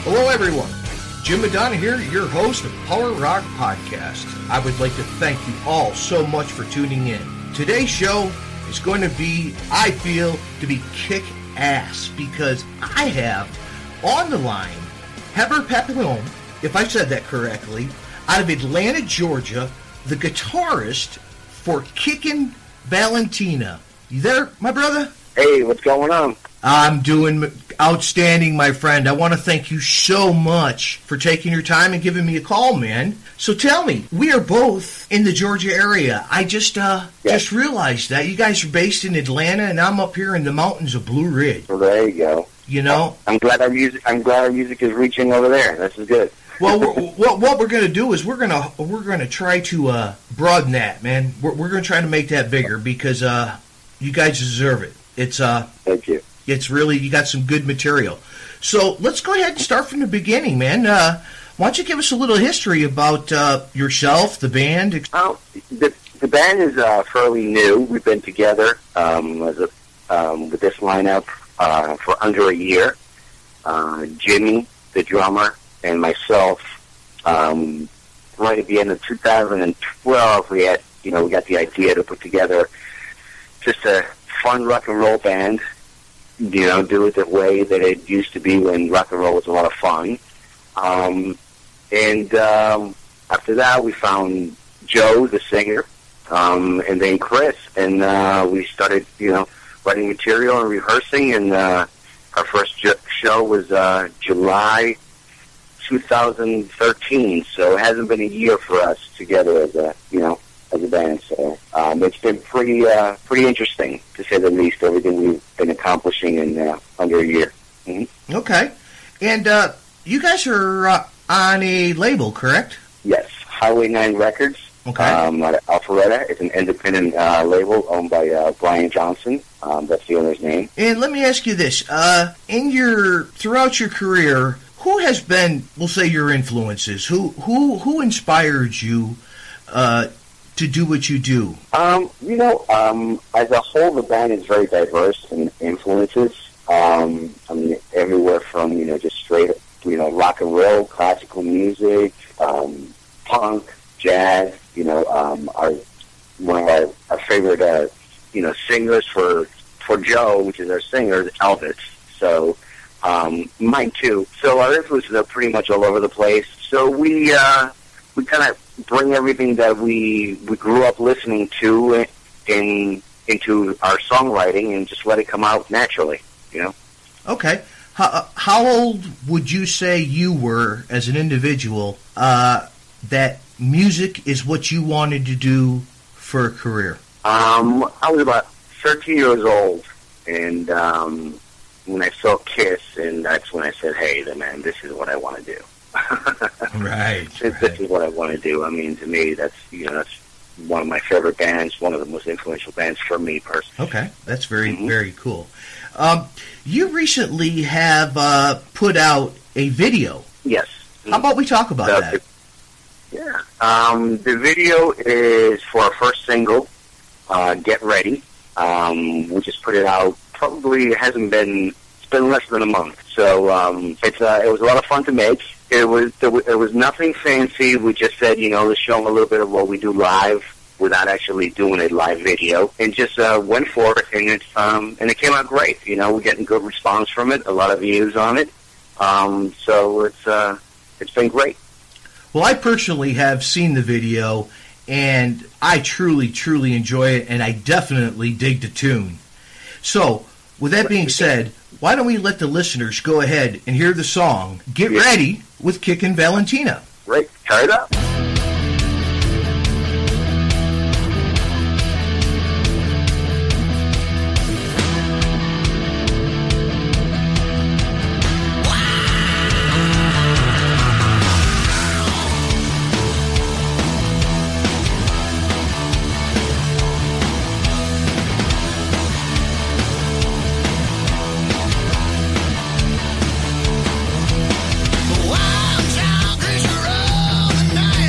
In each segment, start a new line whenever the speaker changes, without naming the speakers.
Hello, everyone. Jim Madonna here, your host of Power Rock Podcast. I would like to thank you all so much for tuning in. Today's show is going to be, I feel, to be kick-ass because I have on the line Heber Papillon, if I said that correctly, out of Atlanta, Georgia, the guitarist for Kickin' Valentina. You there, my brother?
Hey, what's going on?
I'm doing outstanding, my friend. I want to thank you so much for taking your time and giving me a call, man. So tell me, we are both in the Georgia area. I just realized that you guys are based in Atlanta, and I'm up here in the mountains of Blue Ridge.
Well, there you go.
You know,
I'm glad our music is reaching over there. This is good.
Well, what we're going to do is we're going to try to broaden that, man. We're going to try to make that bigger because you guys deserve it.
Thank you.
It's really, you got some good material. So let's go ahead and start from the beginning, man. Why don't you give us a little history about yourself, the band?
The band is fairly new. We've been together with this lineup for under a year. Jimmy, the drummer, and myself. Right at the end of 2012, we got the idea to put together just a fun rock and roll band. Do it the way that it used to be when rock and roll was a lot of fun. And after that, we found Joe, the singer, and then Chris, and we started, writing material and rehearsing. And our first show was July 2013. So it hasn't been a year for us together as a band. So it's been pretty interesting, to say the least, everything we've been accomplishing in under a year. Mm-hmm.
Okay. And you guys are on a label, correct?
Yes, Highway 9 Records.
Okay.
Out of Alpharetta. It's an independent label owned by Brian Johnson. That's the owner's name.
And let me ask you this. Throughout your career, who has been, we'll say, your influences? Who inspired you to do what you do?
As a whole, the band is very diverse in influences. Everywhere from, just straight, rock and roll, classical music, punk, jazz, one of our favorite, singers for Joe, which is our singer, Elvis. So, mine too. So our influences are pretty much all over the place. So we kind of bring everything that we grew up listening to into our songwriting and just let it come out naturally,
Okay. How old would you say you were as an individual that music is what you wanted to do for a career?
I was about 13 years old, and when I saw Kiss, and that's when I said, hey, man, this is what I want to do.
Right.
This is what I want to do. To me, that's one of my favorite bands, one of the most influential bands for me personally.
Okay, that's very, very cool. You recently have put out a video.
Yes.
How about we talk about that?
Yeah. The video is for our first single, Get Ready. We just put it out. It's been less than a month. So it was a lot of fun to make. It was nothing fancy. We just said, let's show them a little bit of what we do live without actually doing a live video, and just went for it, and it came out great. We're getting good response from it, a lot of views on it. So it's been great.
Well, I personally have seen the video, and I truly, truly enjoy it, and I definitely dig the tune. So, with that being said, why don't we let the listeners go ahead and hear the song Get Ready with Kickin' Valentina.
Right, try it up.
Wild child, 'cause you're all the night.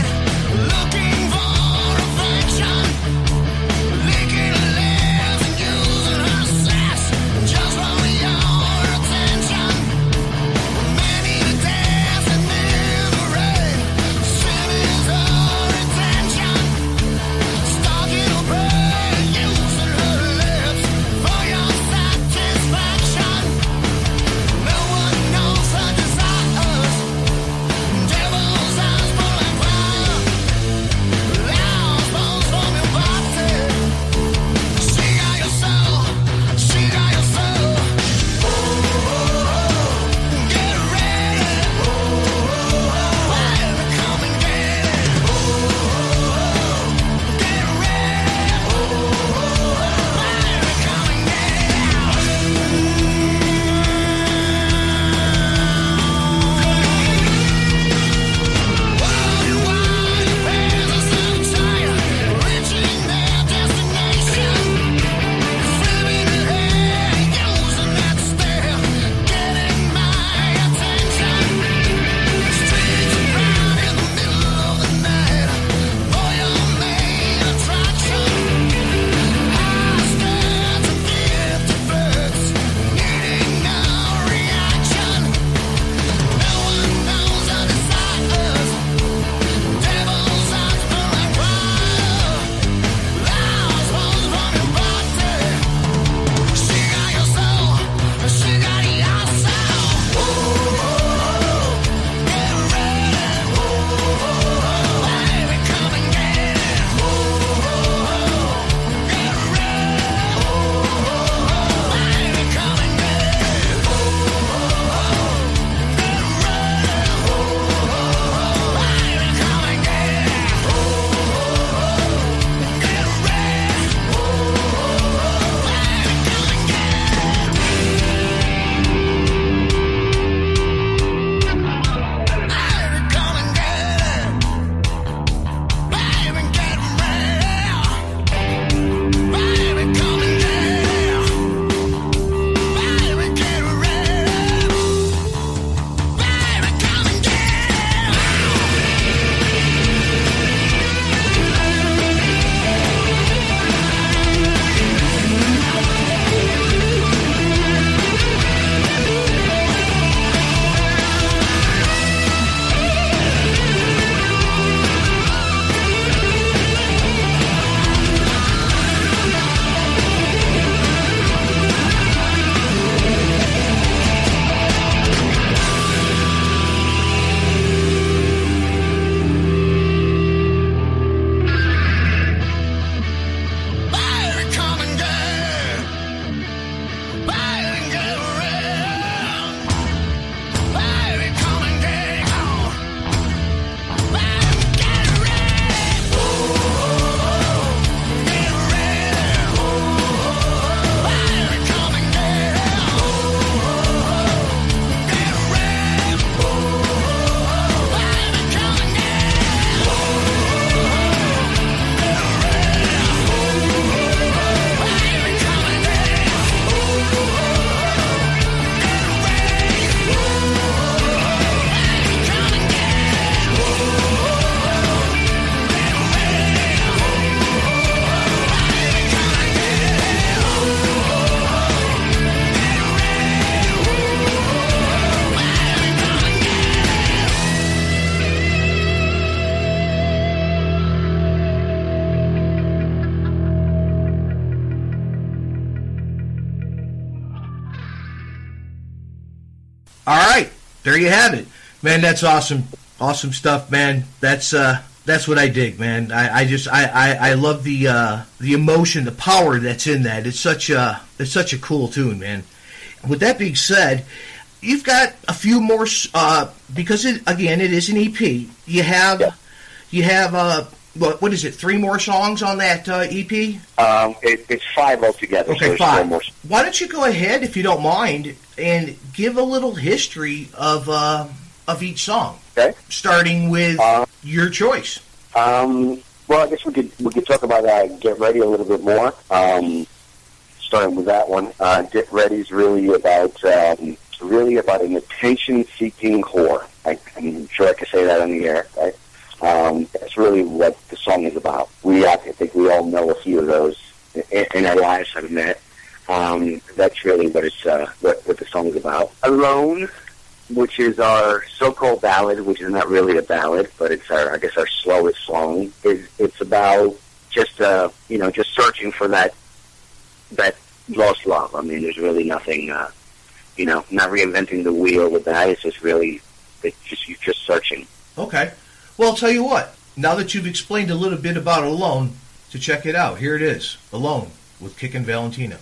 All right, there you have it, man. That's awesome, awesome stuff, man. That's what I dig, man. I love the emotion, the power that's in that. It's such a cool tune, man. With that being said, you've got a few more because it is an EP. You have what is it? 3 more songs on that EP?
It's 5 altogether.
Okay,
so
5.
4 more.
Why don't you go ahead, if you don't mind, and give a little history of each song?
Okay.
Starting with your choice.
Well, I guess we could talk about Get Ready a little bit more. Starting with that one, Get Ready is really about an attention-seeking whore. I'm sure I can say that on the air. Right? That's really what the song is about. I think we all know a few of those in our lives. I've met. That's really what the song is about. Alone, which is our so-called ballad, which is not really a ballad, but it's our slowest song. It's about just searching for that lost love. I mean, there's really nothing, not reinventing the wheel with that. It's just really, you're just searching.
Okay. Well, I'll tell you what. Now that you've explained a little bit about Alone, to check it out, here it is, Alone with Kickin' Valentino.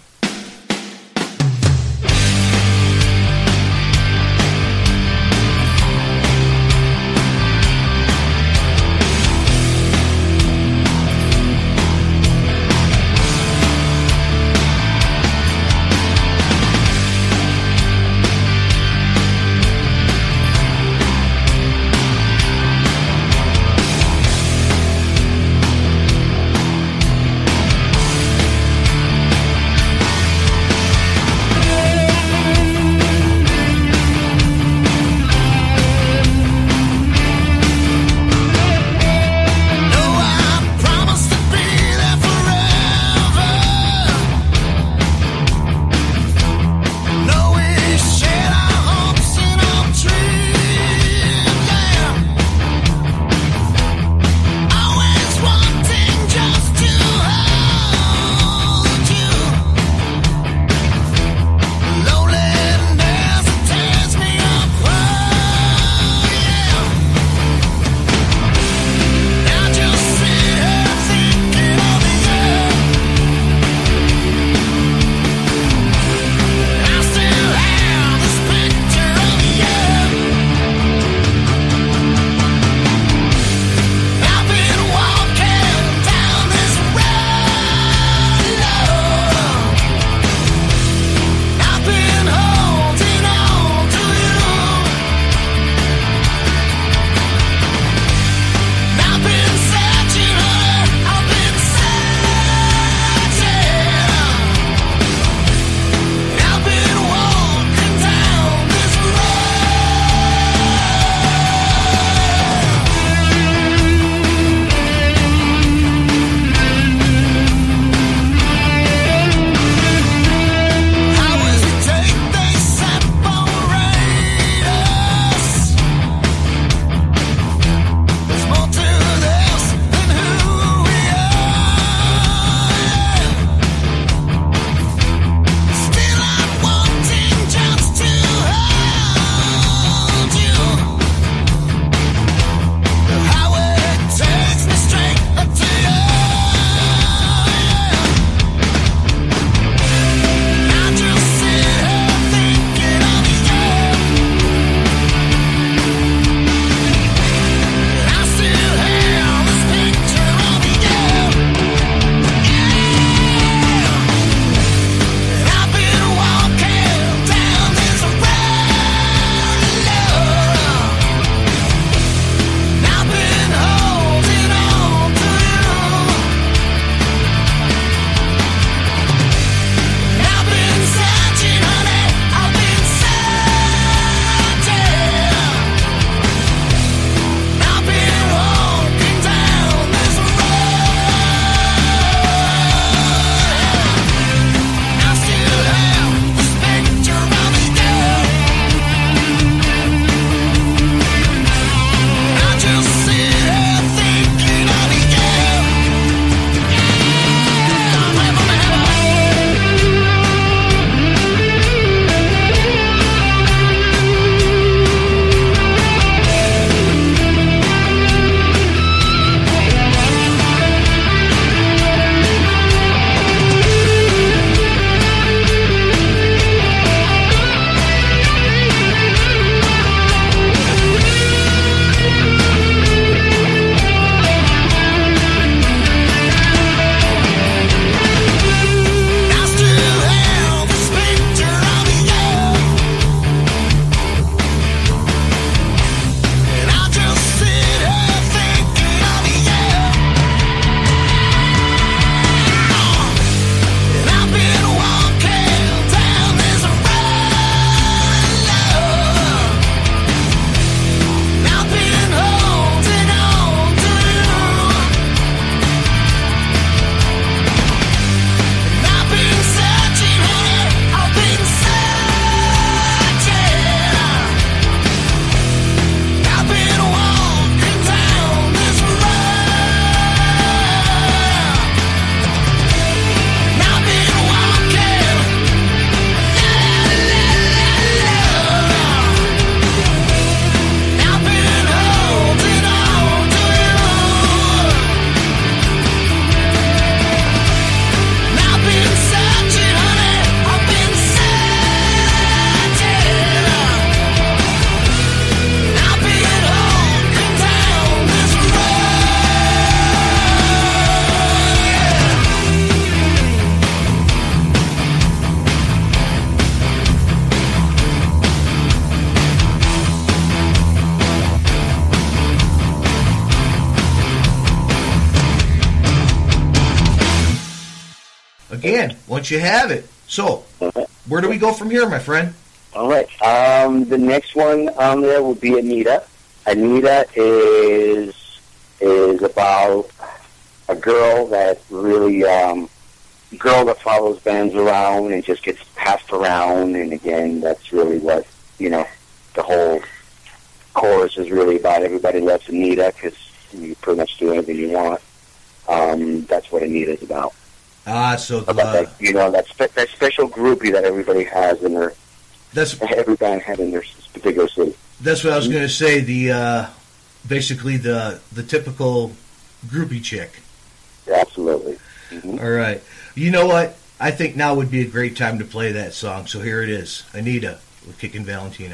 man, once you have it. So, where do we go from here, my friend?
All right. The next one on there will be Anita. Anita is about a girl that really, girl that follows bands around and just gets passed around. And again, that's really what, the whole chorus is really about. Everybody loves Anita because you pretty much do anything you want. That's what Anita is about.
So
about that special groupie that everybody has in their. Every band had in their particular city.
That's what I was going to say. The basically the typical groupie chick.
Absolutely. Mm-hmm.
All right. You know what? I think now would be a great time to play that song. So here it is, Anita with Kickin' Valentina.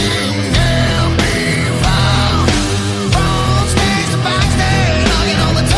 Backstage, knocking on the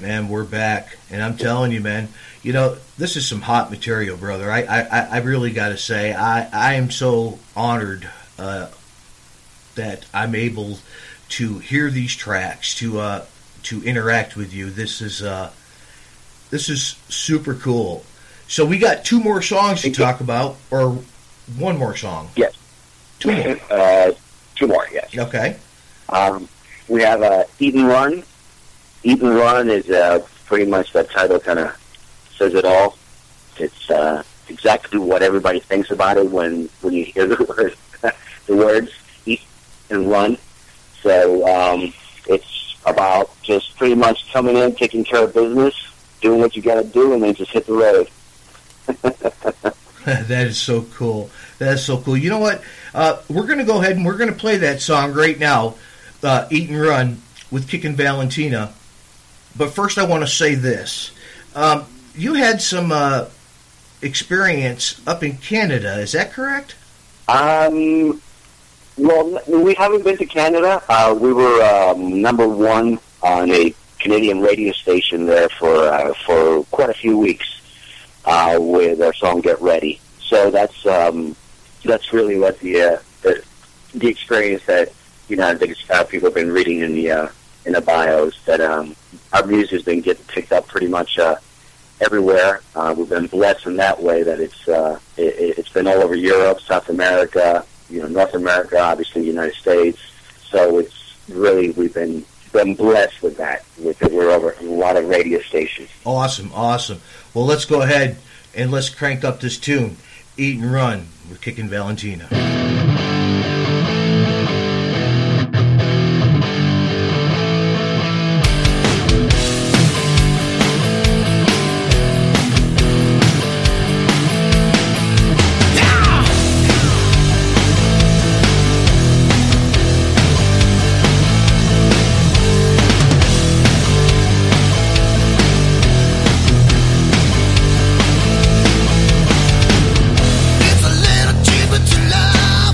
man. We're back, and I'm telling you, man. You know, this is some hot material, brother. I really got to say, I am so honored that I'm able to hear these tracks, to interact with you. This is super cool. So we got 2 more songs to talk about, or one more song?
Yes.
2 more.
2 more, yes.
Okay.
We have Eat and Run. Eat and Run is pretty much, that title kind of says it all. It's exactly what everybody thinks about it when you hear the words Eat and Run. So it's about just pretty much coming in, taking care of business, doing what you got to do, and then just hit the road.
That is so cool. That is so cool. You know what? We're going to go ahead and we're going to play that song right now, Eat and Run, with Kickin' Valentina. But first I want to say this. You had some experience up in Canada. Is that correct?
Well, we haven't been to Canada. We were number 1 on a Canadian radio station there for quite a few weeks with our song "Get Ready." So that's really what the experience that I think people have been reading in the bios, that our music has been getting picked up pretty much everywhere. We've been blessed in that way that it's been all over Europe, South America, North America, obviously the United States. So it's really, we've been blessed with that. We're over a lot of radio stations.
Awesome. Well, let's go ahead and let's crank up this tune, Eat and Run with Kickin' Valentina.
It's a little cheaper to love.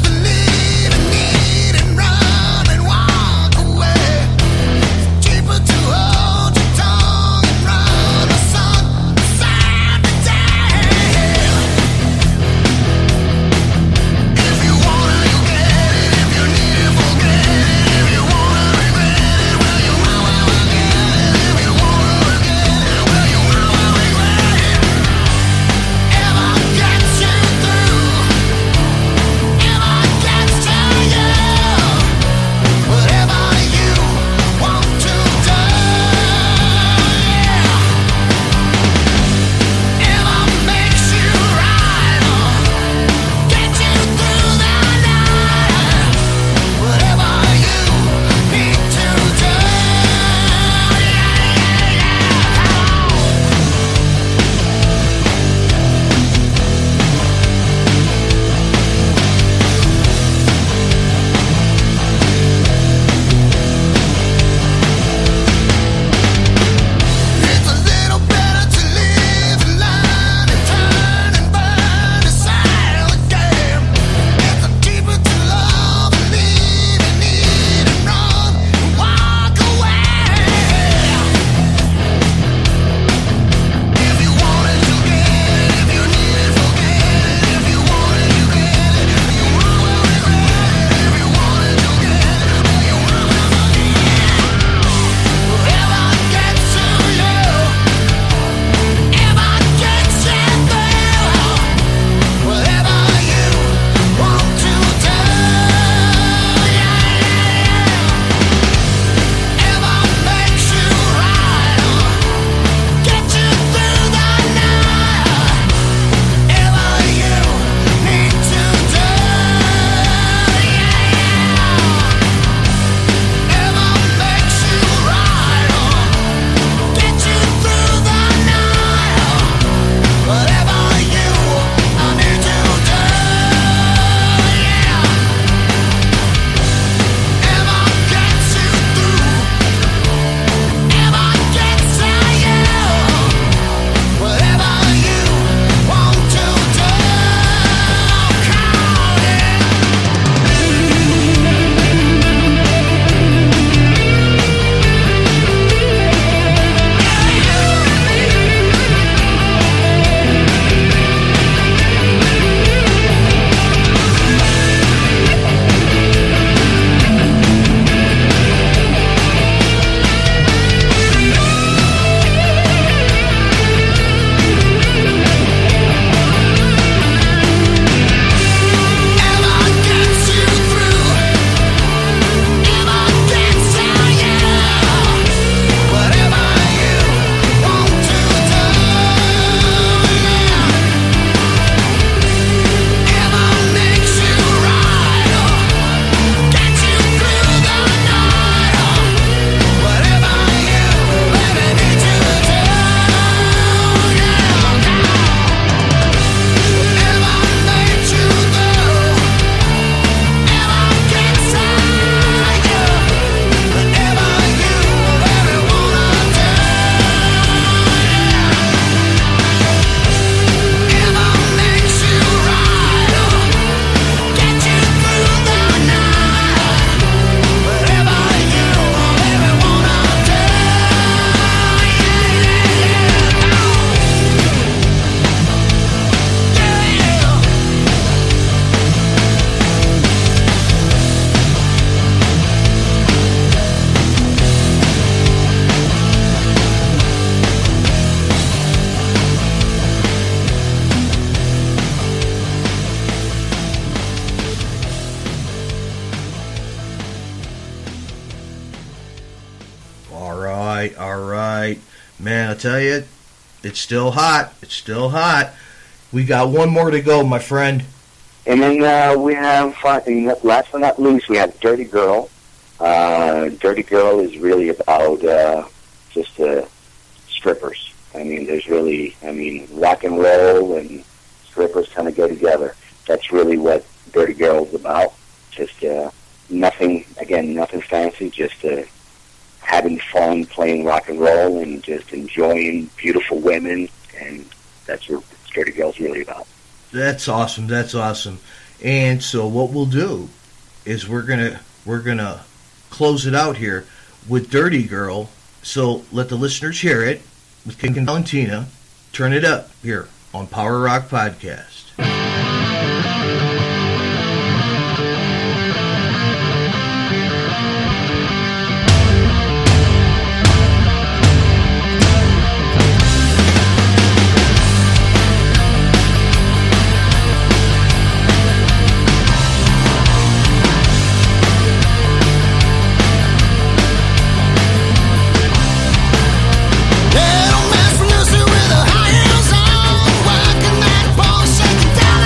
Man, I tell you, it's still hot. It's still hot. We got one more to go, my friend.
And then we have, last but not least, we have Dirty Girl. Dirty Girl is really about just strippers. I mean, rock and roll and strippers kind of go together. That's really what Dirty Girl is about. Just nothing fancy, just having fun playing rock and roll and just enjoying beautiful women, and that's what Dirty Girl's really about.
That's awesome. That's awesome. And so what we'll do is we're gonna close it out here with Dirty Girl. So let the listeners hear it with King and Valentina. Turn it up here on Power Rock Podcast.
Little man from nursery with her high heels on, working that pole, shaking down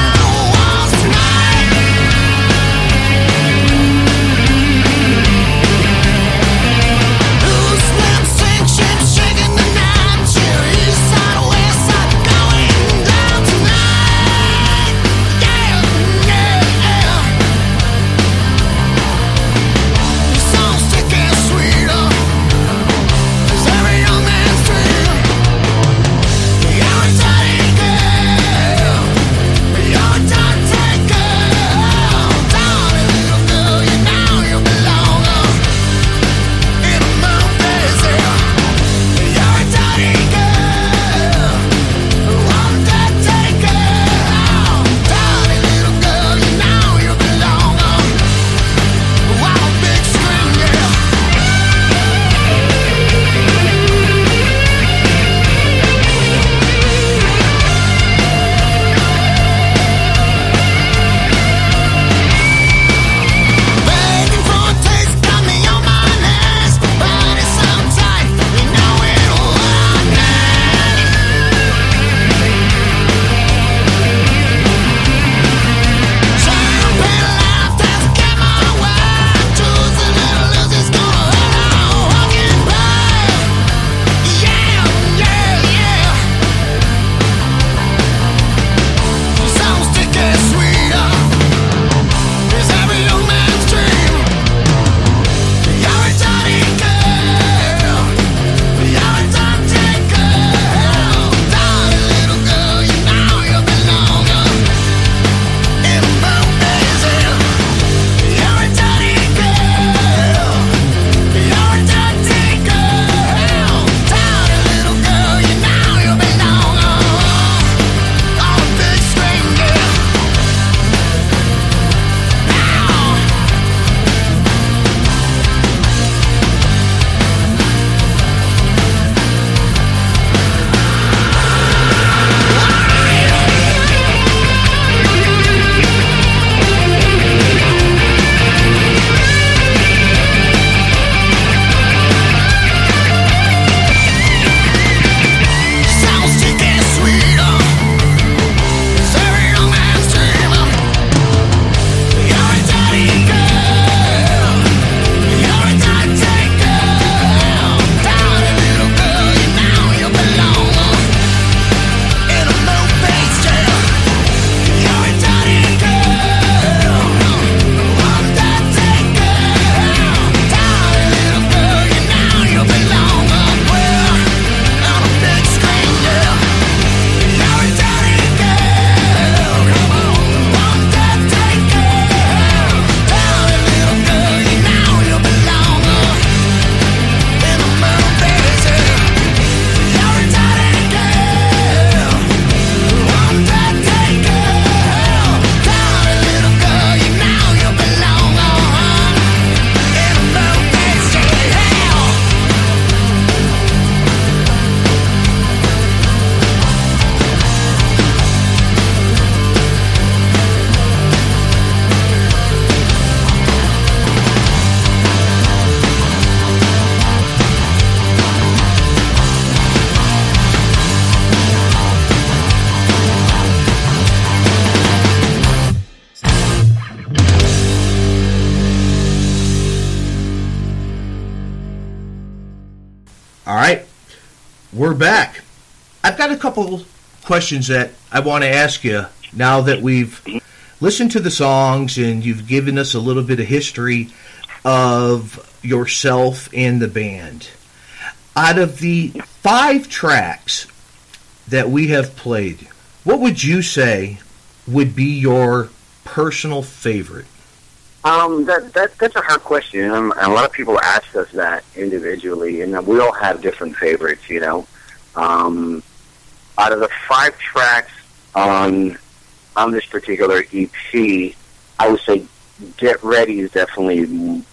We're back. I've got a couple questions that I want to ask you now that we've listened to the songs and you've given us a little bit of history of yourself and the band. Out of the 5 tracks that we have played, what would you say would be your personal favorite?
That's a hard question. And a lot of people ask us that individually, and we all have different favorites, you know. Out of the 5 tracks on this particular EP, I would say Get Ready is definitely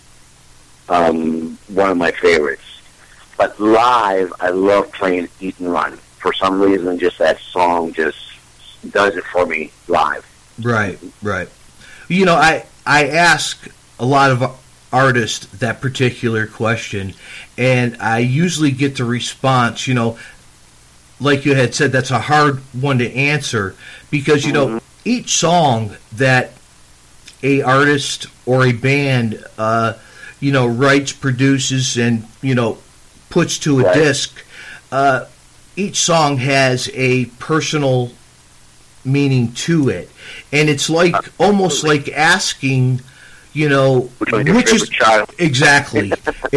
one of my favorites. But live, I love playing Eat and Run. For some reason, just that song just does it for me live.
Right. You know, I ask a lot of artists that particular question, and I usually get the response, you know, like you had said, that's a hard one to answer because, you know, each song that a artist or a band, you know, writes, produces, and, you know, puts to a disc, each song has a personal meaning to it. And it's like almost like asking, you know, which is exactly.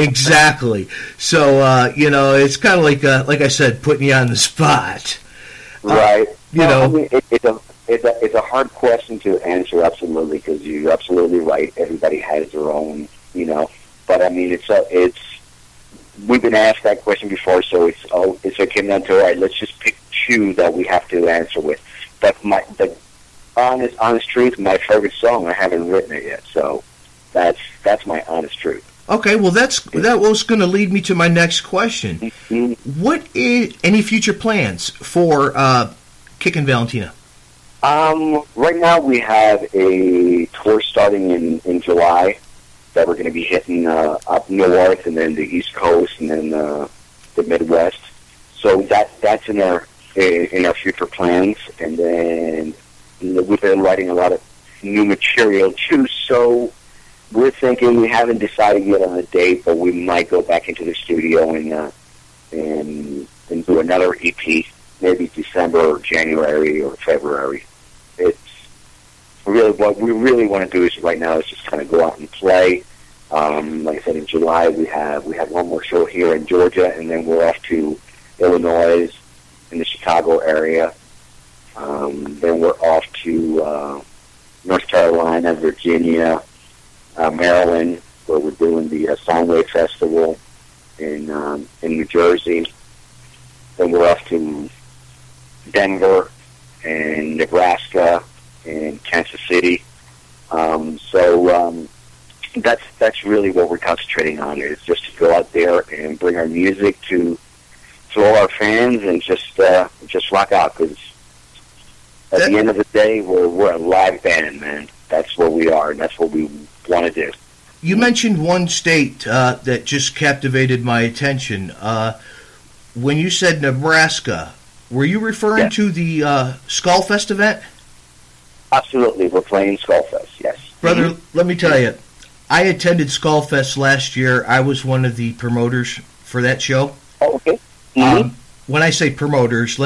So you know, it's kind of like I said, putting you on the spot,
right?
You know,
I mean, it's a hard question to answer, absolutely, because you're absolutely right. Everybody has their own, you know. But I mean, it's we've been asked that question before, so it's came down to, all right, let's just pick 2 that we have to answer with. But the honest truth, my favorite song, I haven't written it yet, so that's my honest truth.
Okay, well that was going to lead me to my next question. Mm-hmm. What is any future plans for Kickin' Valentina?
Right now we have a tour starting in July that we're going to be hitting up north and then the East Coast and then the Midwest. So that's in our future plans, and then we've been writing a lot of new material too. So we're thinking, we haven't decided yet on a date, but we might go back into the studio and do another EP, maybe December or January or February. It's really what we really want to do is right now is just kind of go out and play. Like I said, in July we have one more show here in Georgia, and then we're off to Illinois in the Chicago area. Then we're off to North Carolina, Virginia, Maryland, where we're doing the Soundwave Festival in New Jersey. Then we're off to Denver and Nebraska and Kansas City. So that's really what we're concentrating on, is just to go out there and bring our music to all our fans and just rock out, because at the end of the day, we're a live band, man. That's what we are, and that's what we want to do.
You mentioned one state that just captivated my attention. When you said Nebraska, were you referring to the Skullfest event?
Absolutely, we're playing Skullfest, yes.
Brother, let me tell you, I attended Skullfest last year. I was one of the promoters for that show.
Oh, okay. Mm-hmm.
When I say promoters,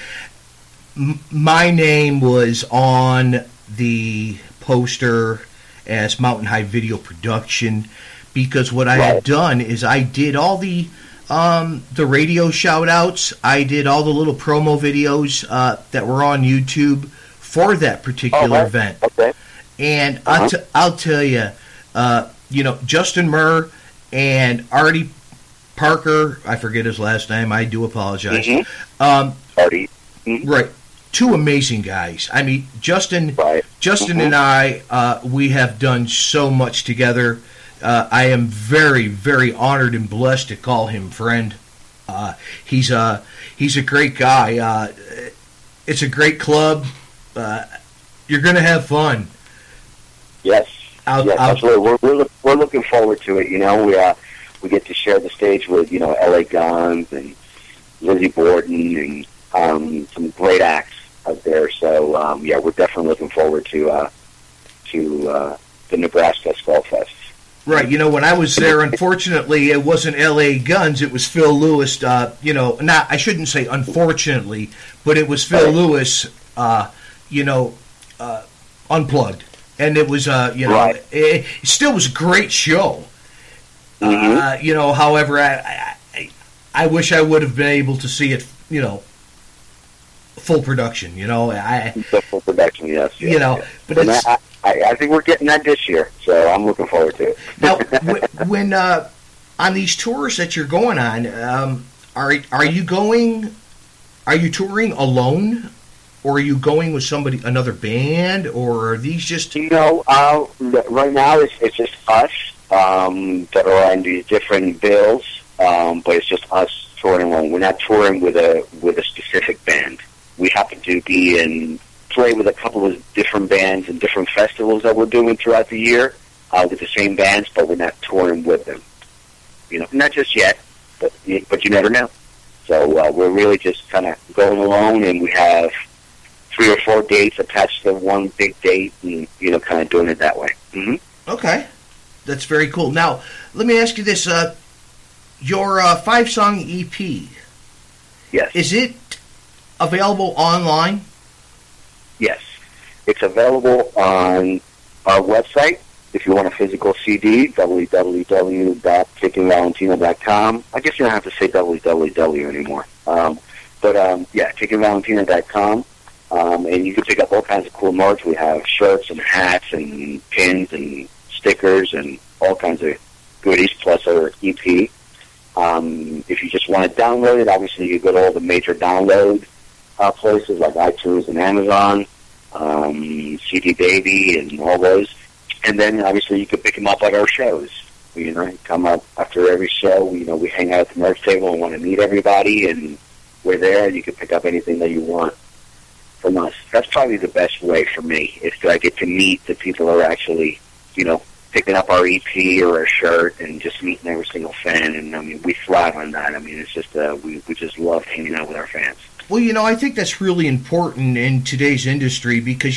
my name was on the poster as Mountain High Video Production, because what I had done is I did all the radio shout-outs. I did all the little promo videos that were on YouTube for that particular event.
Okay.
And I'll tell you, you know, Justin Murr and Artie Parker, I forget his last name, I do apologize.
Mm-hmm. Artie. Mm-hmm.
Right. 2 amazing guys. I mean, Justin and I, we have done so much together. I am very, very honored and blessed to call him friend. He's a great guy. It's a great club. You're going to have fun.
Yes, absolutely. We're looking forward to it. You know, we get to share the stage with, you know, L.A. Guns and Lizzie Borden and some great acts out there. So we're definitely looking forward to the Nebraska Skullfest.
Right. You know, when I was there, unfortunately, it wasn't L.A. Guns. It was Phil Lewis. I shouldn't say unfortunately, but it was Phil Lewis. Unplugged, and it was it still was a great show. However, I wish I would have been able to see it. Full production.
Full production. Yes.
But it's,
I think we're getting that this year, so I'm looking forward to it.
Now, when on these tours that you're going on, are you going? Are you touring alone, or are you going with another band, or are these just?
Right now it's just us that are on these different bills, but it's just us touring alone. We're not touring with a specific band. We happen to play with a couple of different bands and different festivals that we're doing throughout the year with the same bands, but we're not touring with them. Not just yet, but you never know. So we're really just kind of going alone, and we have 3 or 4 dates attached to one big date, and kind of doing it that way. Mm-hmm.
Okay, that's very cool. Now, let me ask you this: your 5-song EP,
yes,
is it available online?
Yes, it's available on our website. If you want a physical CD, www.KickinValentino.com. I guess you don't have to say www anymore. KickinValentino.com. And you can pick up all kinds of cool merch. We have shirts and hats and pins and stickers and all kinds of goodies, plus our EP. If you just want to download it, obviously you go to all the major download places like iTunes and Amazon, CD Baby, and all those. And then obviously you can pick them up at our shows. Come up after every show. We hang out at the merch table and want to meet everybody, and we're there. And you can pick up anything that you want from us. That's probably the best way for me, is I get to meet the people who are actually, picking up our EP or our shirt and just meeting every single fan. And we thrive on that. It's just we just love hanging out with our fans.
Well, I think that's really important in today's industry because,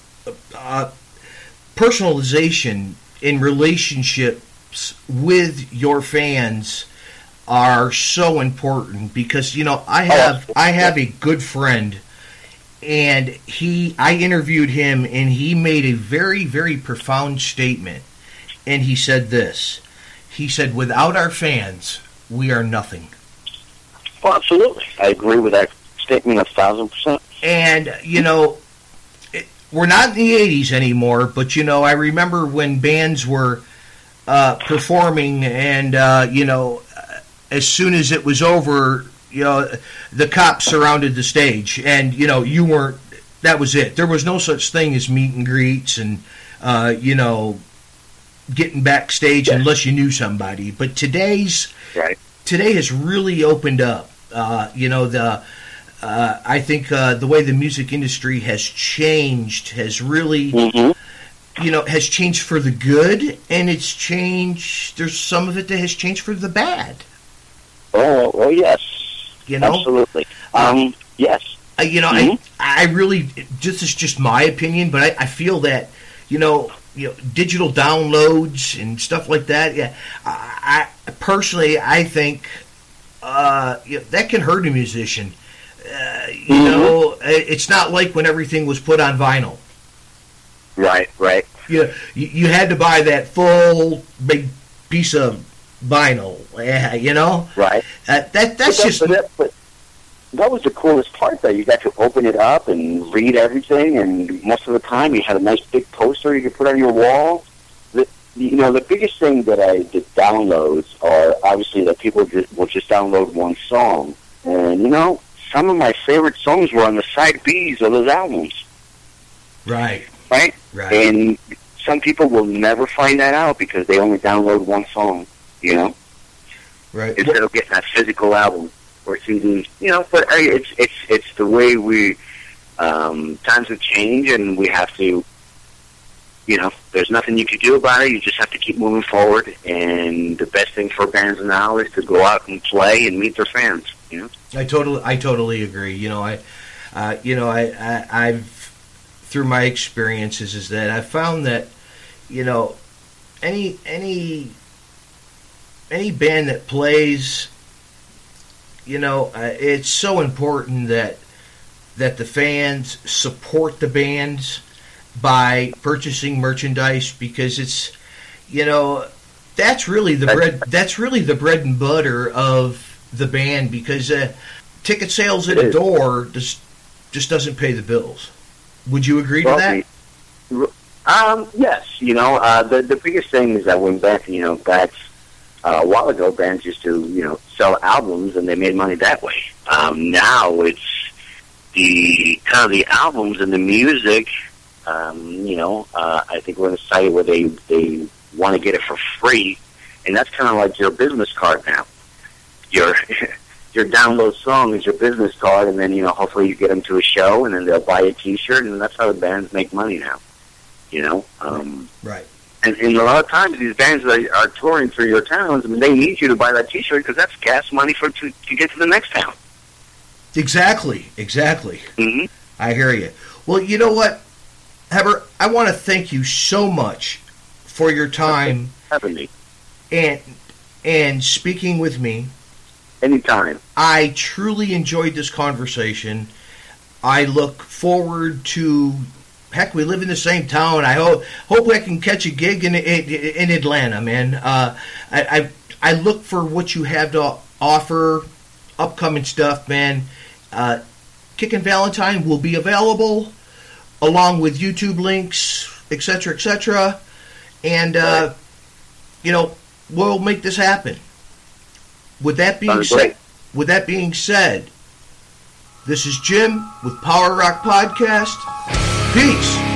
personalization in relationships with your fans are so important because, I have a good friend, and I interviewed him, and he made a very, very profound statement, and he said this. He said, "Without our fans, we are nothing."
Well, absolutely. I agree with that statement 1,000%.
And, we're not in the 80s anymore, but, I remember when bands were performing and, as soon as it was over, the cops surrounded the stage and, you weren't, that was it. There was no such thing as meet and greets and, getting backstage unless you knew somebody. But today has really opened up. I think the way the music industry has changed has really, has changed for the good, and it's changed. There's some of it that has changed for the bad.
Oh yes. Absolutely. Yes.
I really, this is just my opinion, but I feel that, digital downloads and stuff like that. Yeah, I personally, I think that can hurt a musician. It's not like when everything was put on vinyl.
Right.
You had to buy that full big piece of vinyl.
Right. But that was the coolest part, though. You got to open it up and read everything, and most of the time you had a nice big poster you could put on your wall. The biggest thing that downloads are obviously that people will just download one song, and some of my favorite songs were on the side Bs of those albums.
Right.
And some people will never find that out because they only download one song,
Right.
Instead of getting that physical album or CD, But it's the way we times have changed, and we have to. There's nothing you can do about it. You just have to keep moving forward. And the best thing for bands now is to go out and play and meet their fans.
I totally agree. I've through my experiences is that I found that, any band that plays, it's so important that the fans support the bands by purchasing merchandise, because it's, that's really the bread and butter of the band, because ticket sales at a door just doesn't pay the bills. Would you agree to that?
Yes. The biggest thing is that when back a while ago, bands used to, sell albums, and they made money that way. Now it's the albums and the music. I think we're in a site where they want to get it for free, and that's kind of like your business card now. Your download song is your business card, and then hopefully you get them to a show, and then they'll buy a T-shirt, and that's how the bands make money now.
Right.
And a lot of times these bands that are touring through your towns, I mean, they need you to buy that T-shirt because that's gas money to get to the next town.
Exactly. Mm-hmm. I hear you. Well, you know what, Heber, I want to thank you so much for your time
having me
and speaking with me.
Anytime.
I truly enjoyed this conversation. I look forward to. Heck, we live in the same town. I hope I can catch a gig in Atlanta, man. I look for what you have to offer, upcoming stuff, man. Kickin' Valentine will be available along with YouTube links, etc., etc. And we'll make this happen. With that being said, this is Jim with Power Rock Podcast. Peace.